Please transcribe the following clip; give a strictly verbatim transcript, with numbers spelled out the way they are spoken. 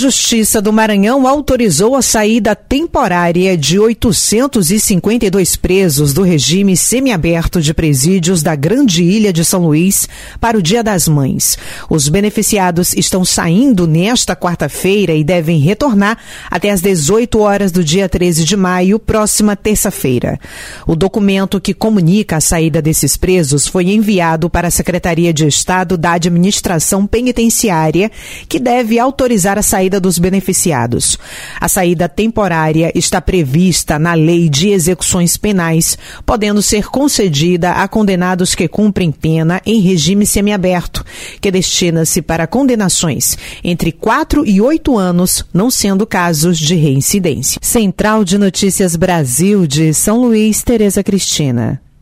Justiça do Maranhão autorizou a saída temporária de oitocentos e cinquenta e dois presos do regime semiaberto de presídios da Grande Ilha de São Luís para o Dia das Mães. Os beneficiados estão saindo nesta quarta-feira e devem retornar até às dezoito horas do dia treze de maio, próxima terça-feira. O documento que comunica a saída desses presos foi enviado para a Secretaria de Estado da Administração Penitenciária, que deve autorizar a saída dos beneficiados. A saída temporária está prevista na Lei de Execuções Penais, podendo ser concedida a condenados que cumprem pena em regime semiaberto, que destina-se para condenações entre quatro e oito anos, não sendo casos de reincidência. Central de Notícias Brasil de São Luís, Tereza Cristina.